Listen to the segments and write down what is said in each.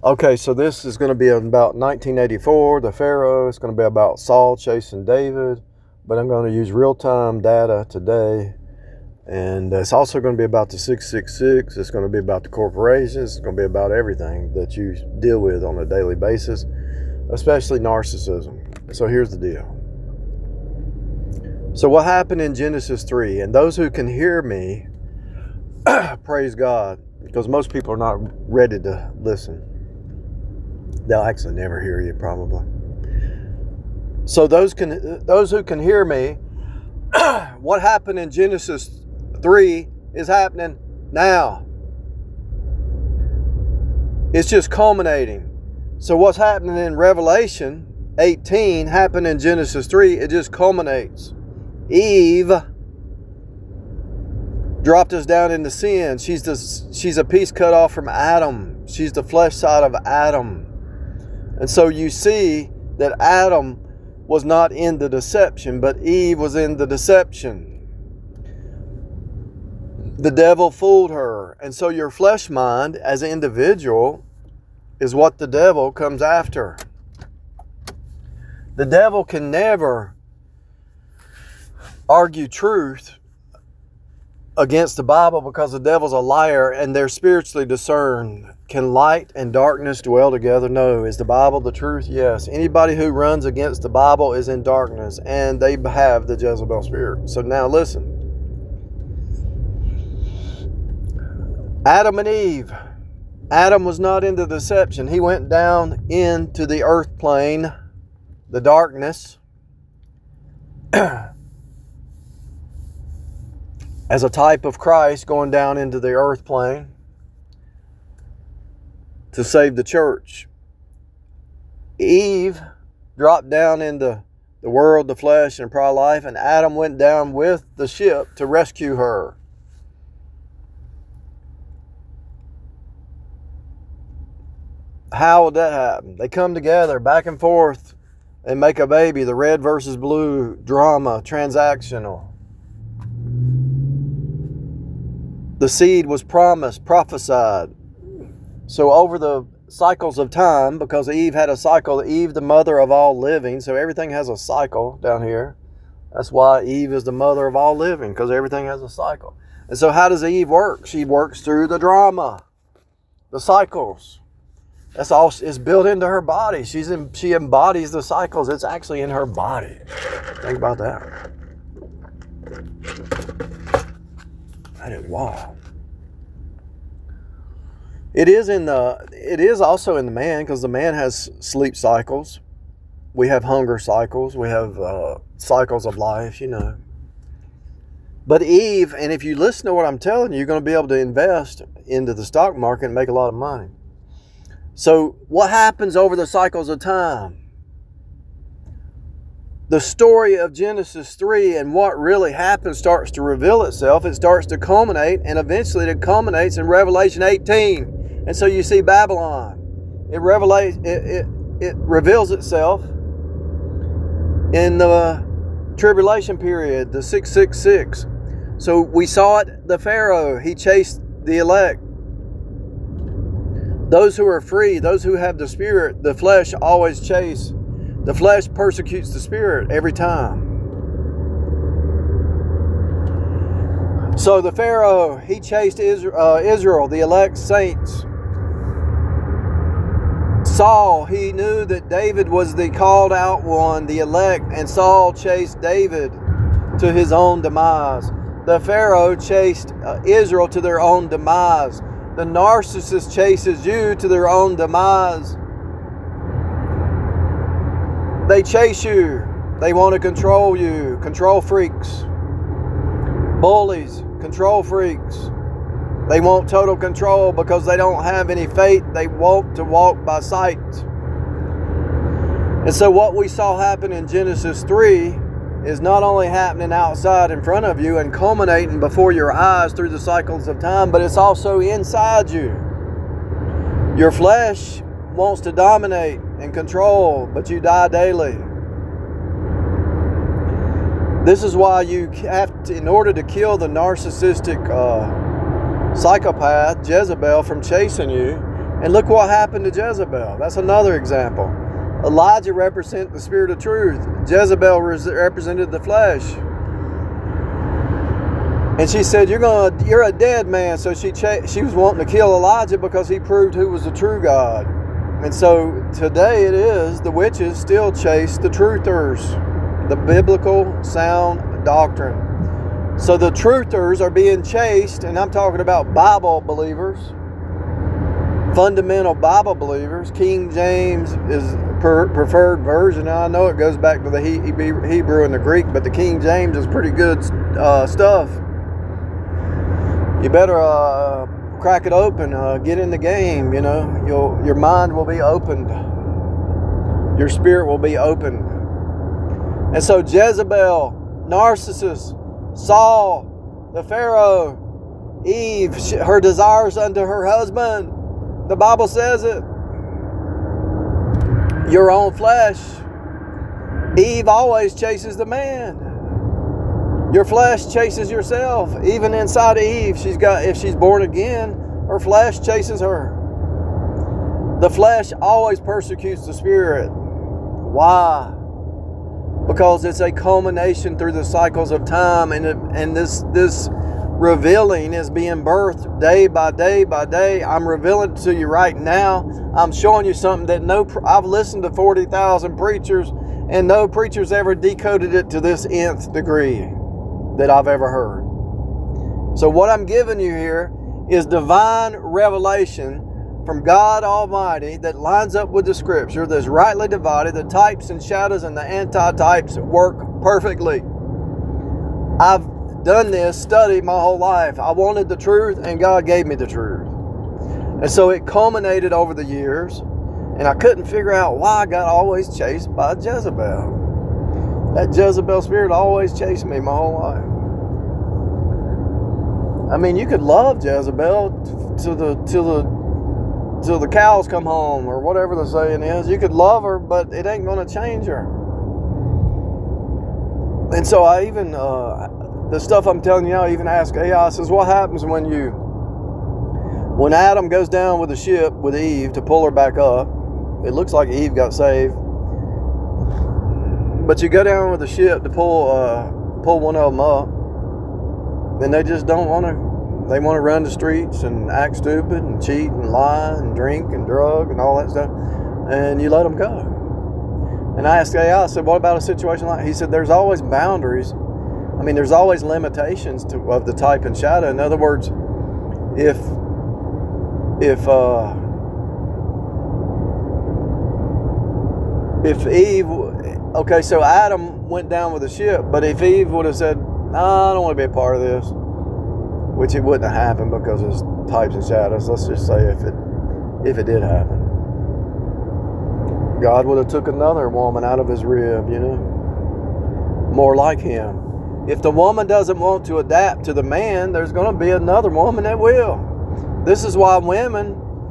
Okay, so this is going to be about 1984, the Pharaoh. It's going to be about Saul chasing David, but I'm going to use real-time data today. And it's also going to be about the 666. It's going to be about the corporations. It's going to be about everything that you deal with on a daily basis, especially narcissism. So here's the deal. So what happened in Genesis 3? And those who can hear me, praise God, because most people are not ready to listen. They'll actually never hear you, probably. So those who can hear me, what happened in Genesis 3 is happening now. It's just culminating. So what's happening in Revelation 18 happened in Genesis 3. It just culminates. Eve dropped us down into sin. She's a piece cut off from Adam. She's the flesh side of Adam. And so you see that Adam was not in the deception, but Eve was in the deception. The devil fooled her. And so your flesh mind as an individual is what the devil comes after. The devil can never argue truth against the Bible because the devil's a liar and they're spiritually discerned. Can light and darkness dwell together? No. Is the Bible the truth? Yes. Anybody who runs against the Bible is in darkness and they have the Jezebel spirit. So now listen. Adam and Eve. Adam was not into deception. He went down into the earth plane, the darkness, as a type of Christ going down into the earth plane to save the church. Eve dropped down into the world, the flesh, and pride of life, and Adam went down with the ship to rescue her. How would that happen? They come together back and forth and make a baby. The red versus blue drama, transactional. The seed was promised, prophesied. So over the cycles of time, because Eve had a cycle, Eve the mother of all living, so everything has a cycle down here. That's why Eve is the mother of all living, because everything has a cycle. And so how does Eve work? She works through the drama, the cycles. That's all is built into her body. She embodies the cycles. It's actually in her body. Think about that. That is wild. It is also in the man, because the man has sleep cycles. We have hunger cycles. We have cycles of life, you know. But Eve, and if you listen to what I'm telling you, you're going to be able to invest into the stock market and make a lot of money. So what happens over the cycles of time? The story of Genesis 3 and what really happens starts to reveal itself. It starts to culminate, and eventually it culminates in Revelation 18. And so you see Babylon. It reveals itself in the tribulation period, the 666. So we saw it, the Pharaoh, he chased the elect. Those who are free, those who have the Spirit, the flesh always chase. The flesh persecutes the Spirit every time. So the Pharaoh, he chased Israel, the elect saints. Saul, he knew that David was the called out one, the elect, and Saul chased David to his own demise. The Pharaoh chased Israel to their own demise. The narcissist chases you to their own demise. They chase you. They want to control you. Control freaks. Bullies. Control freaks. They want total control because they don't have any faith. They want to walk by sight. And so what we saw happen in Genesis 3 is not only happening outside in front of you and culminating before your eyes through the cycles of time, but it's also inside you. Your flesh wants to dominate and control, but you die daily. This is why you have to, in order to kill the narcissistic psychopath, Jezebel, from chasing you, And look what happened to Jezebel. That's another example. Elijah represented the spirit of truth. Jezebel represented the flesh. And she said, you're a dead man. So she was wanting to kill Elijah because he proved who was the true God. And so today it is, the witches still chase the truthers, the biblical sound doctrine. So the truthers are being chased, and I'm talking about Bible believers, fundamental Bible believers. King James is preferred version. I know it goes back to the Hebrew and the Greek, but the King James is pretty good stuff. You better crack it open, get in the game. Your mind will be opened, your spirit will be opened. And so Jezebel, Narcissus, Saul, the Pharaoh, Eve, her desires unto her husband. The Bible says it. Your own flesh. Eve always chases the man. Your flesh chases yourself. Even inside of Eve, if she's born again, her flesh chases her. The flesh always persecutes the spirit. Why? Because it's a culmination through the cycles of time, and this revealing is being birthed day by day by day. I'm revealing it to you right now. I'm showing you something that I've listened to 40,000 preachers, and no preacher's ever decoded it to this nth degree that I've ever heard. So what I'm giving you here is divine revelation from God Almighty that lines up with the Scripture, that's rightly divided. The types and shadows and the anti-types work perfectly. I've done this study my whole life. I wanted the truth, and God gave me the truth. And so it culminated over the years, and I couldn't figure out why I got always chased by Jezebel. That Jezebel spirit always chased me my whole life. I mean, you could love Jezebel till the cows come home, or whatever the saying is. You could love her, but it ain't going to change her. And so I even, the stuff I'm telling you now, I even ask AI, I says, what happens when Adam goes down with the ship with Eve to pull her back up? It looks like Eve got saved. But you go down with the ship to pull one of them up, and they just don't want to. They want to run the streets and act stupid and cheat and lie and drink and drug and all that stuff, and you let them go. And I asked AI, I said, what about a situation like? He said, there's always boundaries. I mean, there's always limitations of the type and shadow. In other words, if Eve, okay, so Adam went down with the ship, but if Eve would have said, I don't want to be a part of this, which it wouldn't have happened because it's types and shadows. Let's just say if it did happen, God would have took another woman out of his rib, more like him. If the woman doesn't want to adapt to the man, there's going to be another woman that will. This is why women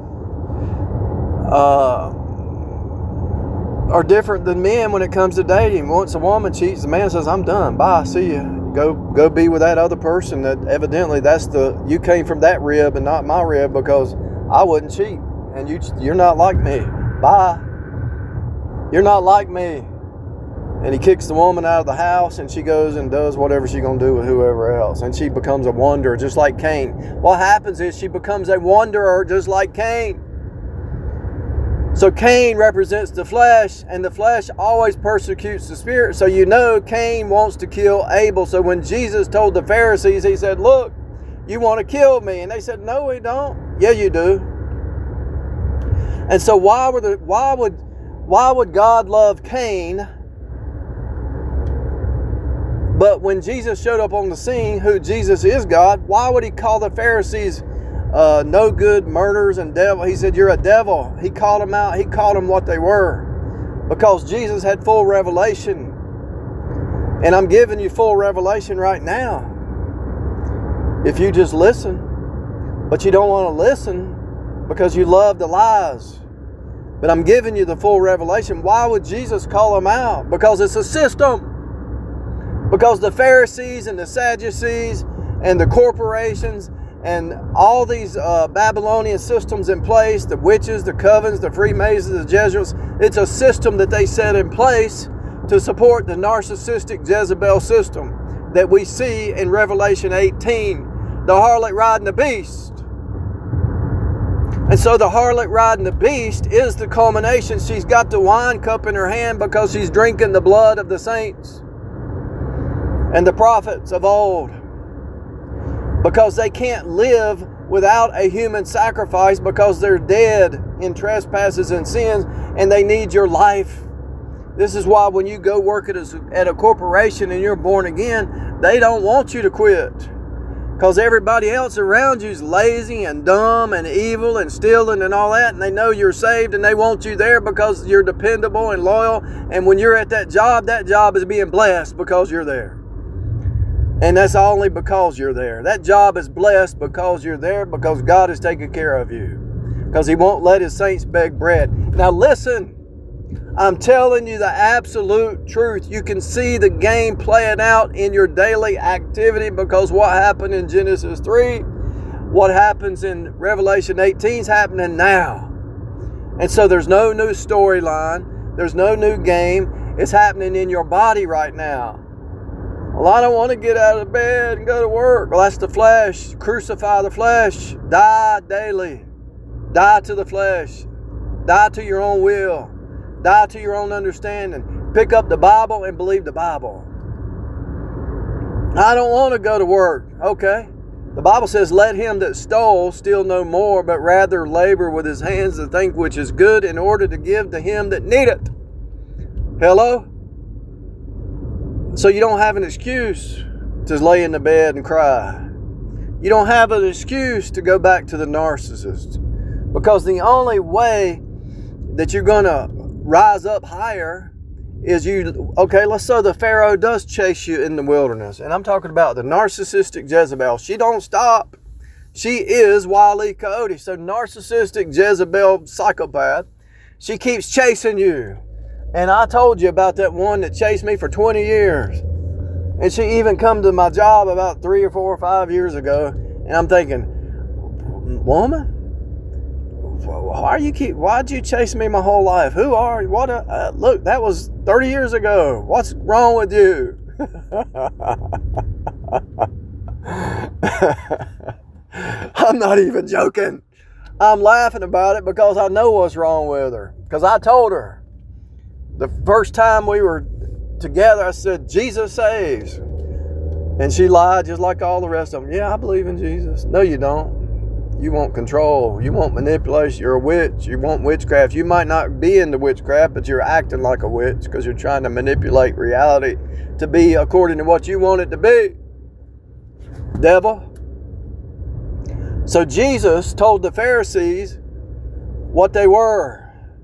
are different than men when it comes to dating. Once a woman cheats, the man says, I'm done. Bye. See you. Go be with that other person. That evidently you came from that rib and not my rib, because I wouldn't cheat. And you're not like me. Bye. You're not like me. And he kicks the woman out of the house, and she goes and does whatever she's going to do with whoever else. And she becomes a wanderer, just like Cain. What happens is she becomes a wanderer, just like Cain. So Cain represents the flesh, and the flesh always persecutes the spirit. So Cain wants to kill Abel. So when Jesus told the Pharisees, he said, look, you want to kill me. And they said, no, we don't. Yeah, you do. And so why would God love Cain? But when Jesus showed up on the scene, who Jesus is God, why would he call the Pharisees no good, murderers, and devil? He said, you're a devil. He called them out. He called them what they were. Because Jesus had full revelation. And I'm giving you full revelation right now. If you just listen. But you don't want to listen because you love the lies. But I'm giving you the full revelation. Why would Jesus call them out? Because it's a system. Because the Pharisees and the Sadducees and the corporations and all these Babylonian systems in place, the witches, the covens, the Freemasons, the Jesuits. It's a system that they set in place to support the narcissistic Jezebel system that we see in Revelation 18, the harlot riding the beast. And so the harlot riding the beast is the culmination. She's got the wine cup in her hand because she's drinking the blood of the saints and the prophets of old. Because they can't live without a human sacrifice because they're dead in trespasses and sins, and they need your life. This is why when you go work at a corporation and you're born again, they don't want you to quit. Because everybody else around you is lazy and dumb and evil and stealing and all that, and they know you're saved and they want you there because you're dependable and loyal. And when you're at that job is being blessed because you're there. And that's only because you're there. That job is blessed because you're there, because God is taking care of you. Because He won't let His saints beg bread. Now listen, I'm telling you the absolute truth. You can see the game playing out in your daily activity, because what happened in Genesis 3, what happens in Revelation 18 is happening now. And so there's no new storyline. There's no new game. It's happening in your body right now. Well, I don't want to get out of bed and go to work. Well, that's the flesh. Crucify the flesh. Die daily. Die to the flesh. Die to your own will. Die to your own understanding. Pick up the Bible and believe the Bible. I don't want to go to work. Okay. The Bible says, let him that stole steal no more, but rather labor with his hands the thing which is good, in order to give to him that needeth. Hello? So you don't have an excuse to lay in the bed and cry. You don't have an excuse to go back to the narcissist. Because the only way that you're going to rise up higher is let's say the Pharaoh does chase you in the wilderness. And I'm talking about the narcissistic Jezebel. She don't stop. She is Wile E. Coyote. So narcissistic Jezebel psychopath, she keeps chasing you. And I told you about that one that chased me for 20 years. And she even come to my job about 3 or 4 or 5 years ago. And I'm thinking, woman, why'd you chase me my whole life? Who are you? Look, that was 30 years ago. What's wrong with you? I'm not even joking. I'm laughing about it because I know what's wrong with her. Because I told her. The first time we were together, I said, Jesus saves. And she lied just like all the rest of them. Yeah, I believe in Jesus. No, you don't. You want control. You want manipulation. You're a witch. You want witchcraft. You might not be into witchcraft, but you're acting like a witch because you're trying to manipulate reality to be according to what you want it to be. Devil. So Jesus told the Pharisees what they were.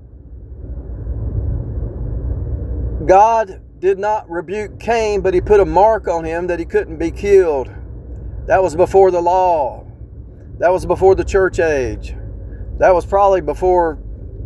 God did not rebuke Cain, but He put a mark on him that he couldn't be killed. That was before the law. That was before the church age. That was probably before,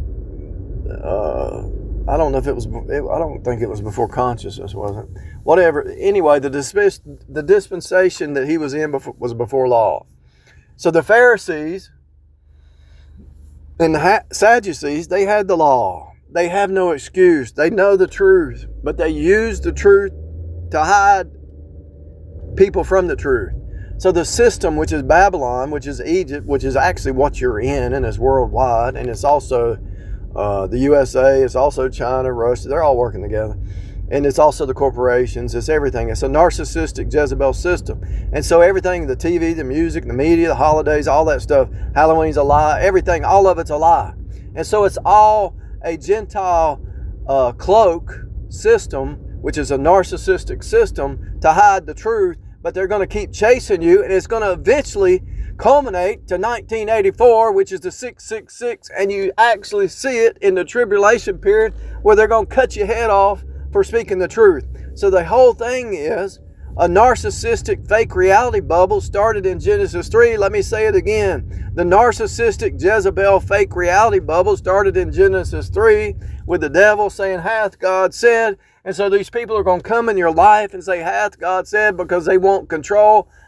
I don't think it was before consciousness, was it? Whatever. Anyway, the dispensation that he was in was before law. So the Pharisees and the Sadducees, they had the law. They have no excuse. They know the truth, but they use the truth to hide people from the truth. So the system, which is Babylon, which is Egypt, which is actually what you're in and is worldwide, and it's also the USA, it's also China, Russia, they're all working together. And it's also the corporations, it's everything. It's a narcissistic Jezebel system. And so everything, the TV, the music, the media, the holidays, all that stuff, Halloween's a lie, everything, all of it's a lie. And so it's all a Gentile cloak system, which is a narcissistic system to hide the truth, but they're going to keep chasing you, and it's going to eventually culminate to 1984, which is the 666, and you actually see it in the tribulation period where they're going to cut your head off for speaking the truth. So the whole thing is a narcissistic fake reality bubble started in Genesis 3. Let me say it again. The narcissistic Jezebel fake reality bubble started in Genesis 3 with the devil saying, hath God said. And so these people are going to come in your life and say, hath God said, because they want control.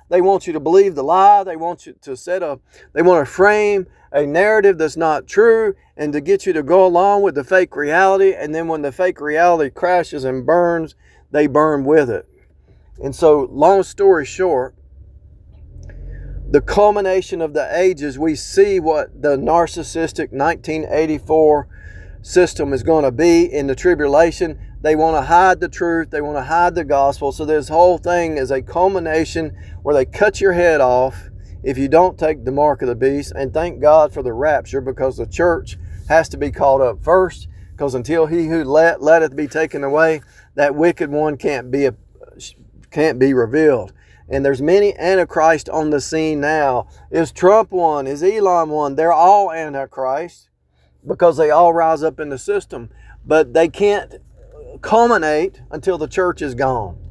They want you to believe the lie. They want you to they want to frame a narrative that's not true and to get you to go along with the fake reality. And then when the fake reality crashes and burns, they burn with it. And so, long story short, the culmination of the ages, we see what the narcissistic 1984 system is going to be in the tribulation. They want to hide the truth. They want to hide the gospel. So this whole thing is a culmination where they cut your head off if you don't take the mark of the beast. And thank God for the rapture, because the church has to be caught up first, because until he who letteth be taken away, that wicked one can't be revealed. And there's many antichrist on the scene now. Is Trump one? Is Elon one? They're all antichrist because they all rise up in the system. But they can't culminate until the church is gone.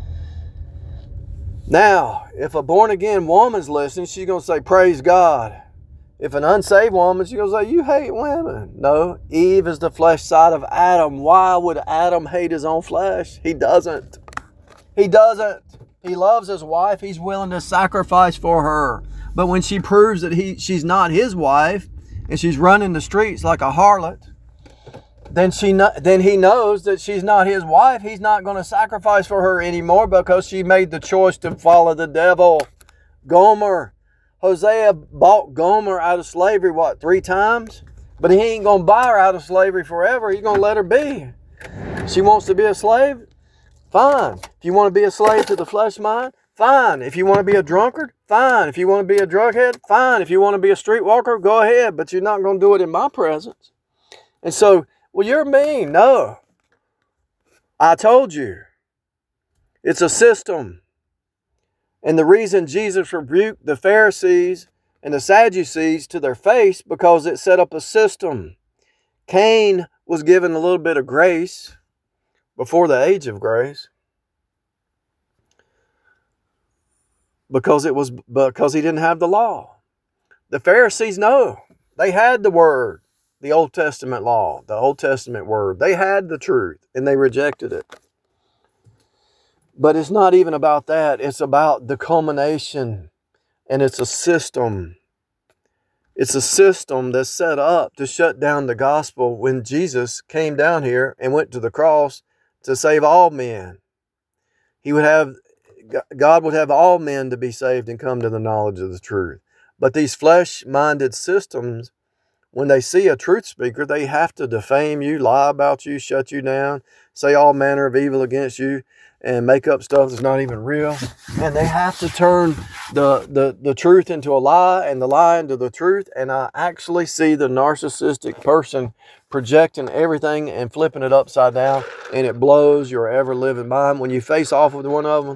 Now, if a born-again woman's listening, she's going to say, praise God. If an unsaved woman, she's going to say, you hate women. No, Eve is the flesh side of Adam. Why would Adam hate his own flesh? He doesn't. He doesn't. He loves his wife. He's willing to sacrifice for her. But when she proves that she's not his wife and she's running the streets like a harlot, then he knows that she's not his wife. He's not going to sacrifice for her anymore because she made the choice to follow the devil. Gomer. Hosea bought Gomer out of slavery, 3 times? But he ain't going to buy her out of slavery forever. He's going to let her be. She wants to be a slave? Fine. If you want to be a slave to the flesh mind, fine. If you want to be a drunkard, fine. If you want to be a drughead, fine. If you want to be a streetwalker, go ahead. But you're not going to do it in my presence. And so, well, you're mean. No. I told you. It's a system. And the reason Jesus rebuked the Pharisees and the Sadducees to their face, because it set up a system. Cain was given a little bit of grace before the age of grace, because he didn't have the law. The Pharisees, no, they had the word, the Old Testament law, the Old Testament word. They had the truth and they rejected it. But it's not even about that. It's about the culmination, and it's a system. It's a system that's set up to shut down the gospel when Jesus came down here and went to the cross to save all men. God would have all men to be saved and come to the knowledge of the truth. But these flesh-minded systems, when they see a truth speaker, they have to defame you, lie about you, shut you down, say all manner of evil against you, and make up stuff that's not even real. And they have to turn the truth into a lie and the lie into the truth. And I actually see the narcissistic person projecting everything and flipping it upside down, and it blows your ever-living mind. When you face off with one of them,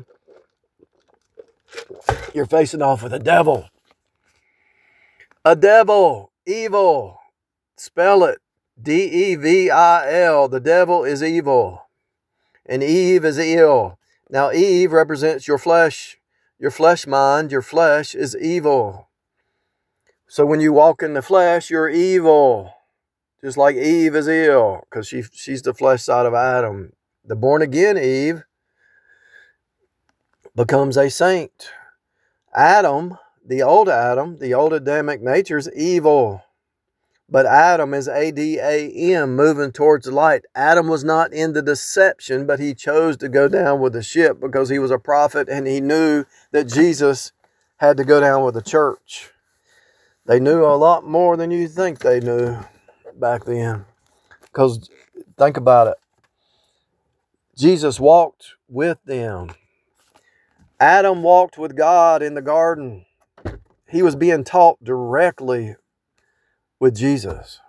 you're facing off with a devil. A devil. Evil. Spell it. D-E-V-I-L. The devil is evil. And Eve is ill. Now Eve represents your flesh mind. Your flesh is evil. So when you walk in the flesh, you're evil. Just like Eve is ill, because she's the flesh side of Adam. The born again Eve becomes a saint. Adam, the old Adamic nature is evil. But Adam is A-D-A-M, moving towards the light. Adam was not in the deception, but he chose to go down with the ship because he was a prophet and he knew that Jesus had to go down with the church. They knew a lot more than you think they knew back then. Because think about it. Jesus walked with them. Adam walked with God in the garden. He was being taught directly with Jesus.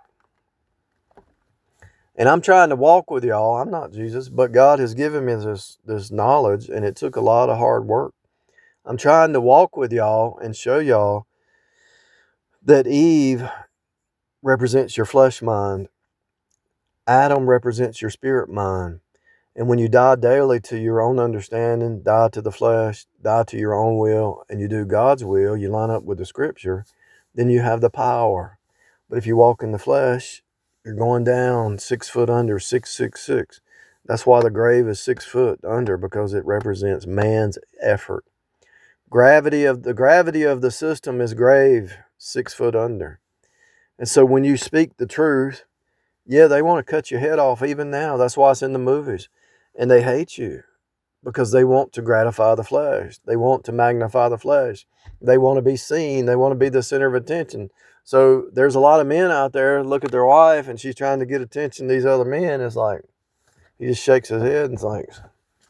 And I'm trying to walk with y'all. I'm not Jesus, but God has given me this knowledge, and it took a lot of hard work. I'm trying to walk with y'all and show y'all that Eve represents your flesh mind. Adam represents your spirit mind. And when you die daily to your own understanding, die to the flesh, die to your own will, and you do God's will, you line up with the scripture, then you have the power. But if you walk in the flesh, you're going down 6 foot under, 666. That's why the grave is 6 foot under, because it represents man's effort. The gravity of the system is grave, 6 foot under. And so when you speak the truth, yeah, they want to cut your head off even now. That's why it's in the movies. And they hate you because they want to gratify the flesh. They want to magnify the flesh. They want to be seen. They want to be the center of attention. So there's a lot of men out there look at their wife and she's trying to get attention. These other men, it's like, he just shakes his head and thinks,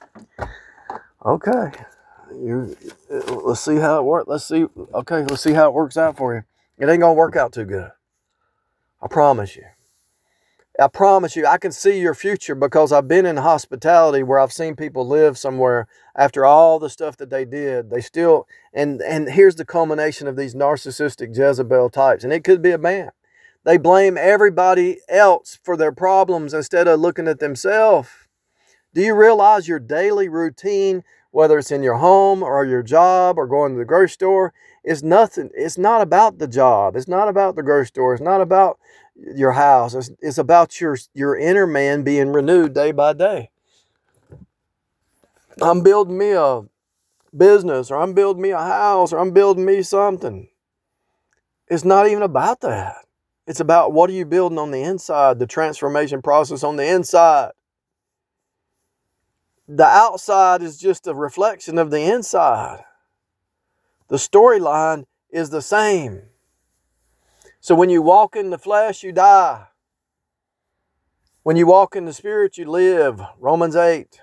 okay, let's see how it works. Let's see how it works out for you. It ain't going to work out too good. I promise you. I promise you, I can see your future because I've been in hospitality where I've seen people live somewhere after all the stuff that they did. They still, and here's the culmination of these narcissistic Jezebel types, and it could be a man. They blame everybody else for their problems instead of looking at themselves. Do you realize your daily routine, whether it's in your home or your job or going to the grocery store, is nothing. It's not about the job. It's not about the grocery store. It's not about your house. It's about your inner man being renewed day by day. I'm building me a business, or I'm building me a house, or I'm building me something. It's not even about that. It's about what are you building on the inside, the transformation process on the inside. The outside is just a reflection of the inside. The storyline is the same. So when you walk in the flesh, you die. When you walk in the spirit, you live. Romans 8.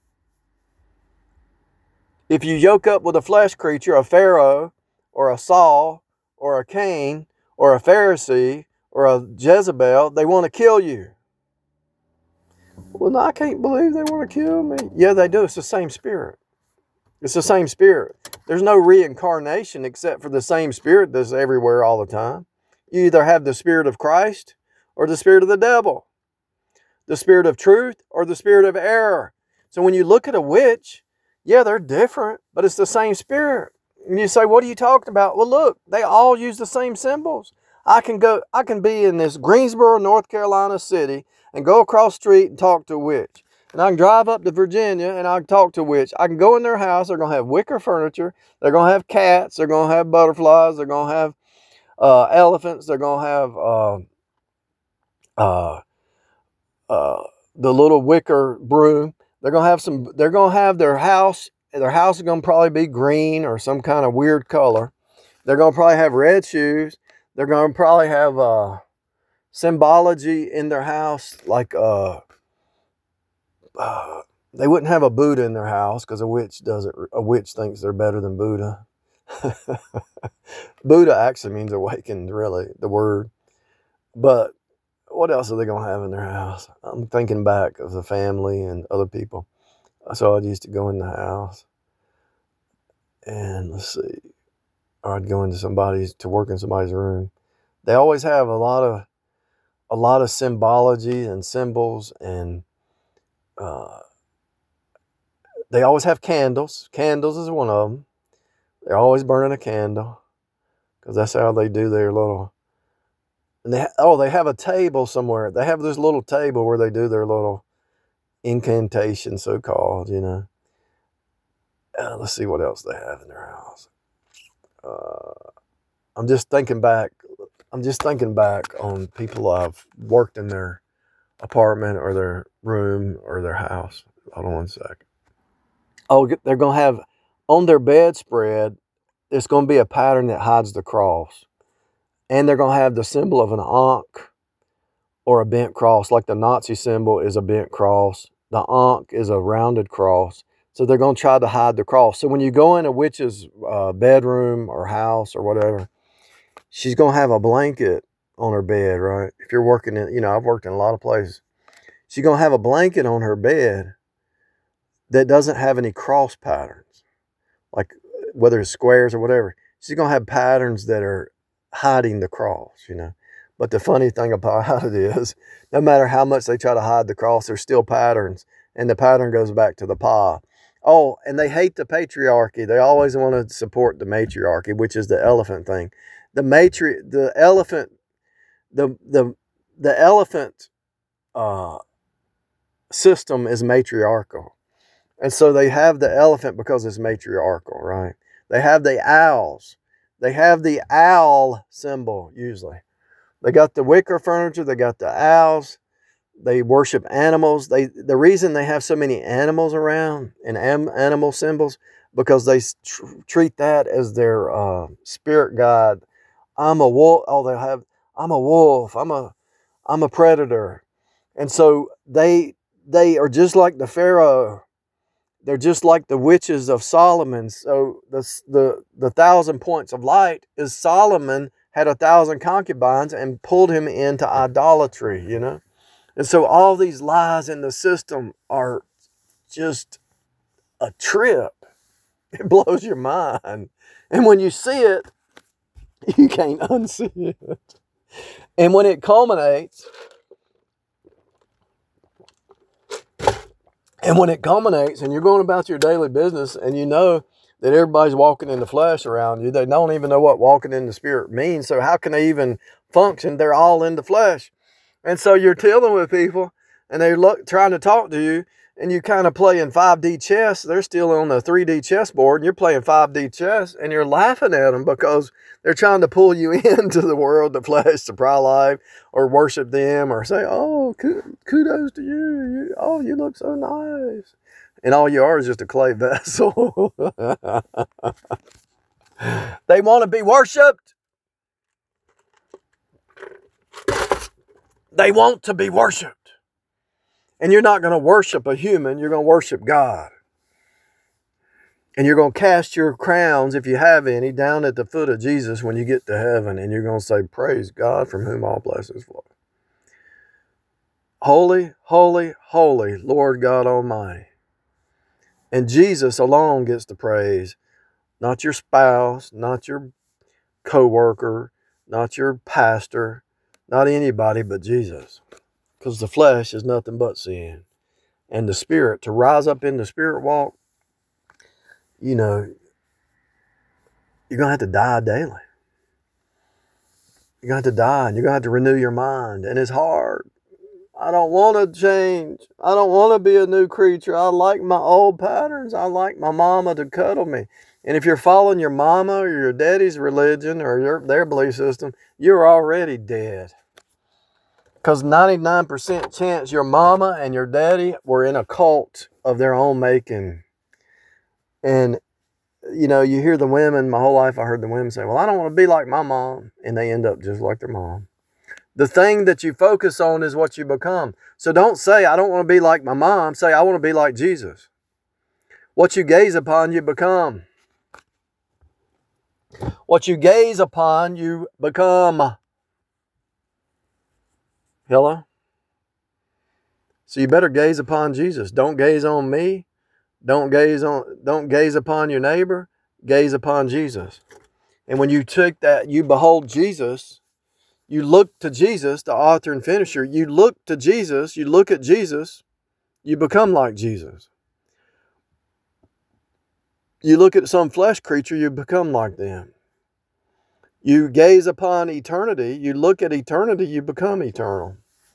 If you yoke up with a flesh creature, a Pharaoh, or a Saul, or a Cain, or a Pharisee, or a Jezebel, they want to kill you. Well, no, I can't believe they want to kill me. Yeah, they do. It's the same spirit. It's the same spirit. There's no reincarnation except for the same spirit that's everywhere all the time. You either have the spirit of Christ or the spirit of the devil. The spirit of truth or the spirit of error. So when you look at a witch, yeah, they're different, but it's the same spirit. And you say, what are you talking about? Well, look, they all use the same symbols. I can be in this Greensboro, North Carolina city and go across the street and talk to a witch. And I can drive up to Virginia and I can talk to a witch. I can go in their house. They're going to have wicker furniture. They're going to have cats. They're going to have butterflies. They're going to have elephants. They're going to have the little wicker broom. They're going to have their house. Their house is going to probably be green or some kind of weird color. They're going to probably have red shoes. They're going to probably have symbology in their house, like they wouldn't have a Buddha in their house because a witch thinks they're better than Buddha. Buddha actually means awakened, really, the word. But what else are they going to have in their house? I'm thinking back of the family and other people. So I used to go in the house and let's see, or I'd go to work in somebody's room. They always have a lot of symbology and symbols, and they always have candles. Candles is one of them. They're always burning a candle because that's how they do their little. And they have a table somewhere. They have this little table where they do their little incantation, so called. Let's see what else they have in their house. I'm just thinking back on people I've worked in their apartment or their room or their house. Hold on one second. Oh, they're going to have on their bedspread, there's going to be a pattern that hides the cross. And they're going to have the symbol of an ankh or a bent cross, like the Nazi symbol is a bent cross. The ankh is a rounded cross. So they're going to try to hide the cross. So when you go in a witch's bedroom or house or whatever, she's going to have a blanket on her bed, right? If you're working in, I've worked in a lot of places. She's going to have a blanket on her bed that doesn't have any cross patterns, like whether it's squares or whatever. She's going to have patterns that are hiding the cross, But the funny thing about it is, no matter how much they try to hide the cross, there's still patterns, and the pattern goes back to the pie. Oh, and they hate the patriarchy. They always want to support the matriarchy, which is the elephant thing. The elephant system is matriarchal. And so they have the elephant because it's matriarchal, right? They have the owls. They have the owl symbol usually. They got the wicker furniture. They got the owls. They worship animals. The reason they have so many animals around and animal symbols because they treat that as their spirit guide. I'm a wolf. Oh, they have. I'm a wolf. I'm a predator, and so they are just like the Pharaoh. They're just like the witches of Solomon. So the 1,000 points of light is Solomon had 1,000 concubines and pulled him into idolatry. You know. And so all these lies in the system are just a trip. It blows your mind. And when you see it, you can't unsee it. And when it culminates, and you're going about your daily business and you know that everybody's walking in the flesh around you, they don't even know what walking in the spirit means. So how can they even function? They're all in the flesh. And so you're dealing with people and they're trying to talk to you and you kind of play in 5D chess. They're still on the 3D chessboard and you're playing 5D chess and you're laughing at them because they're trying to pull you into the world, the flesh, the pride life, or worship them or say, oh, kudos to you. Oh, you look so nice. And all you are is just a clay vessel. They want to be worshiped. They want to be worshiped. And you're not going to worship a human. You're going to worship God. And you're going to cast your crowns, if you have any, down at the foot of Jesus when you get to heaven. And you're going to say, praise God from whom all blessings flow. Holy, holy, holy, Lord God Almighty. And Jesus alone gets the praise. Not your spouse, not your co-worker, not your pastor, not anybody but Jesus. Because the flesh is nothing but sin. And the spirit, to rise up in the spirit walk, you know, you're going to have to die daily. You're going to have to die and you're going to have to renew your mind. And it's hard. I don't want to change. I don't want to be a new creature. I like my old patterns. I like my mama to cuddle me. And if you're following your mama or your daddy's religion or their belief system, you're already dead. Because 99% chance your mama and your daddy were in a cult of their own making. And, you know, you hear the women, my whole life I heard the women say, well, I don't want to be like my mom. And they end up just like their mom. The thing that you focus on is what you become. So don't say, I don't want to be like my mom. Say, I want to be like Jesus. What you gaze upon, you become. What you gaze upon, you become. Hello? So you better gaze upon Jesus. Don't gaze on me. Don't gaze upon your neighbor. Gaze upon Jesus. And when you take that, you behold Jesus. You look to Jesus, the author and finisher. You look to Jesus. You look at Jesus. You become like Jesus. You look at some flesh creature, you become like them. You gaze upon eternity. You look at eternity, you become eternal.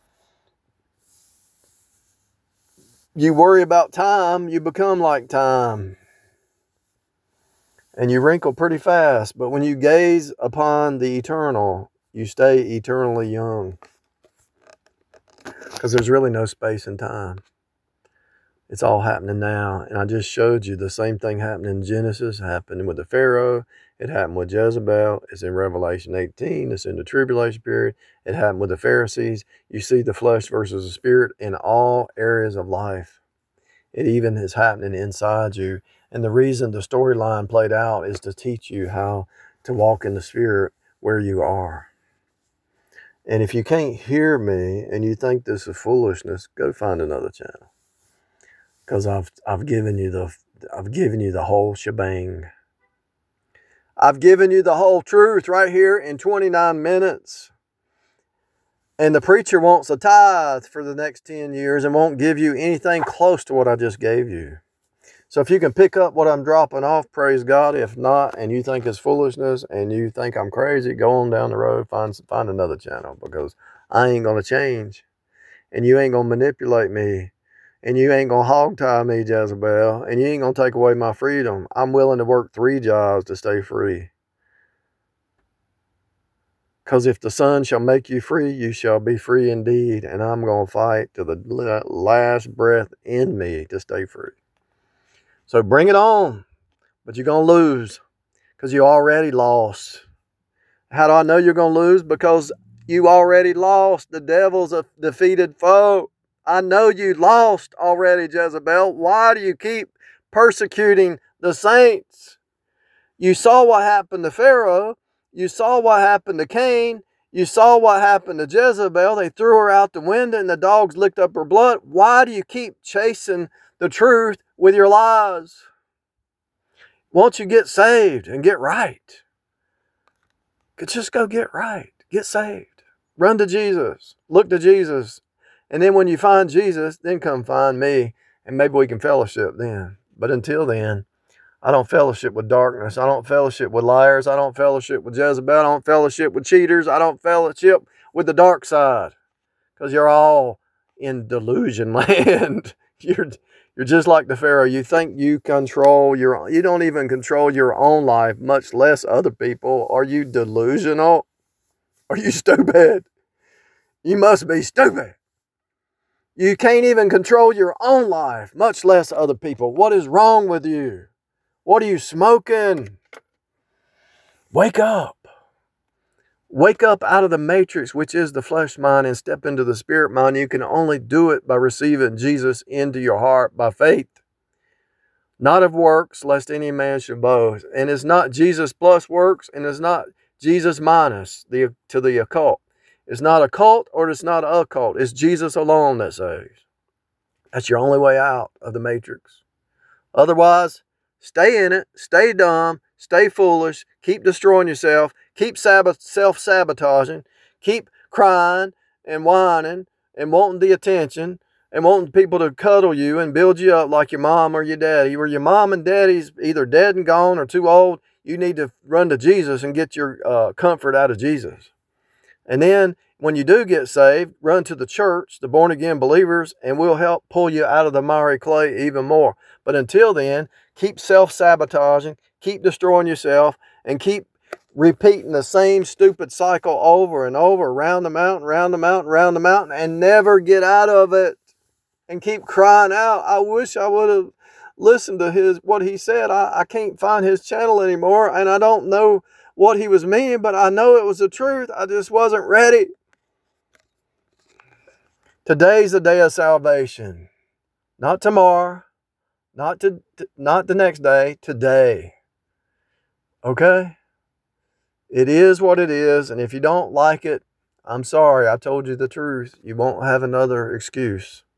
You worry about time, you become like time. And you wrinkle pretty fast. But when you gaze upon the eternal, you stay eternally young. Because there's really no space and time. It's all happening now. And I just showed you the same thing happened in Genesis, happened with the Pharaoh. It happened with Jezebel. It's in Revelation 18. It's in the tribulation period. It happened with the Pharisees. You see the flesh versus the spirit in all areas of life. It even is happening inside you. And the reason the storyline played out is to teach you how to walk in the spirit where you are. And if you can't hear me and you think this is foolishness, go find another channel. Because I've given you the whole shebang. I've given you the whole truth right here in 29 minutes. And the preacher wants a tithe for the next 10 years and won't give you anything close to what I just gave you. So if you can pick up what I'm dropping off, praise God. If not, and you think it's foolishness and you think I'm crazy, go on down the road, find another channel, because I ain't going to change. And you ain't going to manipulate me And you ain't going to hog tie me, Jezebel. And you ain't going to take away my freedom. I'm willing to work 3 jobs to stay free. Because if the Son shall make you free, you shall be free indeed. And I'm going to fight to the last breath in me to stay free. So bring it on. But you're going to lose. Because you already lost. How do I know you're going to lose? Because you already lost. The devil's a defeated foe. I know you lost already, Jezebel. Why do you keep persecuting the saints? You saw what happened to Pharaoh. You saw what happened to Cain. You saw what happened to Jezebel. They threw her out the window and the dogs licked up her blood. Why do you keep chasing the truth with your lies? Won't you get saved and get right? Just go get right. Get saved. Run to Jesus. Look to Jesus. And then when you find Jesus, then come find me. And maybe we can fellowship then. But until then, I don't fellowship with darkness. I don't fellowship with liars. I don't fellowship with Jezebel. I don't fellowship with cheaters. I don't fellowship with the dark side. Because you're all in delusion land. You're just like the Pharaoh. You think you control you don't even control your own life, much less other people. Are you delusional? Are you stupid? You must be stupid. You can't even control your own life, much less other people. What is wrong with you? What are you smoking? Wake up. Wake up out of the matrix, which is the flesh mind, and step into the spirit mind. You can only do it by receiving Jesus into your heart by faith. Not of works, lest any man should boast. And it's not Jesus plus works, and it's not Jesus minus to the occult. It's not a cult or it's not a cult. It's Jesus alone that saves. That's your only way out of the matrix. Otherwise, stay in it, stay dumb, stay foolish, keep destroying yourself, keep self-sabotaging, keep crying and whining and wanting the attention and wanting people to cuddle you and build you up like your mom or your daddy. Or your mom and daddy's either dead and gone or too old. You need to run to Jesus and get your comfort out of Jesus. And then when you do get saved, run to the church, the born-again believers, and we'll help pull you out of the miry clay even more. But until then, keep self-sabotaging, keep destroying yourself, and keep repeating the same stupid cycle over and over, around the mountain, round the mountain, round the mountain, and never get out of it. And keep crying out, I wish I would have listened to what he said. I can't find his channel anymore, and I don't know what he was meaning, but I know it was the truth. I just wasn't ready. Today's the day of salvation. Not tomorrow. Not the next day. Today. Okay? It is what it is, and if you don't like it, I'm sorry. I told you the truth. You won't have another excuse.